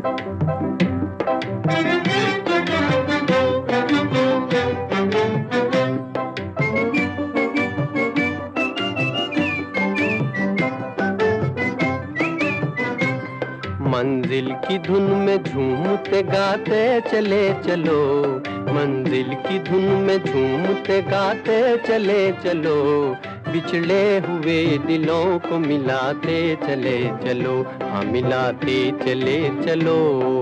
मंजिल की धुन में झूमते गाते चले चलो, मंजिल की धुन में झूमते गाते चले चलो, बिछड़े हुए दिलों को मिलाते चले चलो, हाँ मिलाते चले चलो।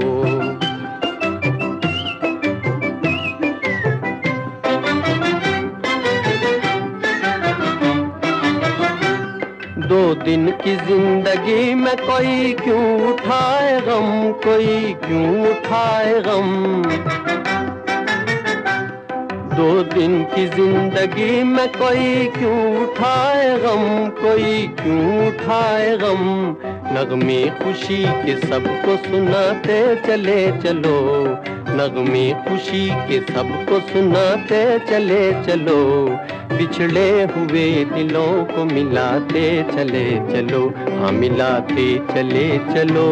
दो दिन की जिंदगी में कोई क्यों उठाए गम, कोई क्यों उठाए गम। दो दिन की जिंदगी में कोई क्यों उठाए गम, कोई क्यों उठाए गम। नगमे खुशी के सबको सुनाते चले चलो, नगमे खुशी के सबको सुनाते चले चलो, बिछड़े हुए दिलों को मिलाते चले चलो, हाँ मिलाते चले चलो।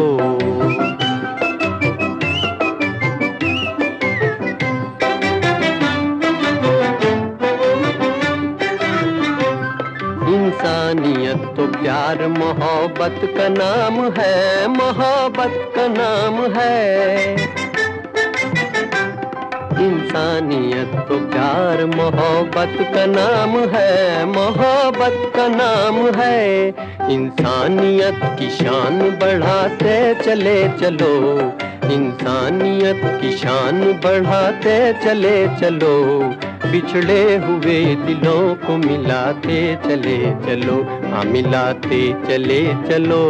इंसानियत तो प्यार मोहब्बत का नाम है, मोहब्बत का नाम है। इंसानियत तो प्यार मोहब्बत का नाम है, मोहब्बत का नाम है। इंसानियत की शान बढ़ाते चले चलो, इंसानियत की शान बढ़ाते चले चलो, बिछड़े हुए दिलों को मिलाते चले चलो, हाँ मिलाते चले चलो।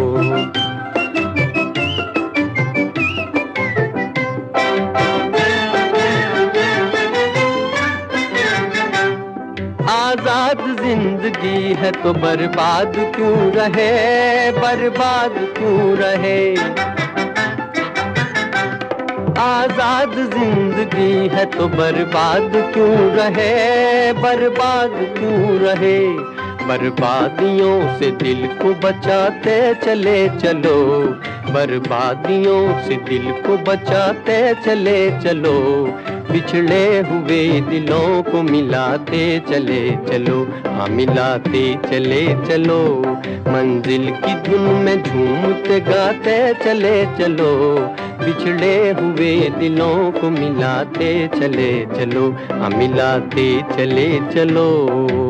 आजाद जिंदगी है तो बर्बाद क्यों रहे, बर्बाद क्यों रहे। आजाद जिंदगी है तो बर्बाद क्यों रहे, बर्बाद क्यों रहे। बर्बादियों से दिल को बचाते चले चलो, बर्बादियों से दिल को बचाते चले चलो, बिछड़े हुए दिलों को मिलाते चले चलो, हाँ मिलाते चले चलो। मंजिल की धुन में झूमते गाते चले चलो, बिछड़े हुए दिलों को मिलाते चले चलो, हाँ मिलाते चले चलो।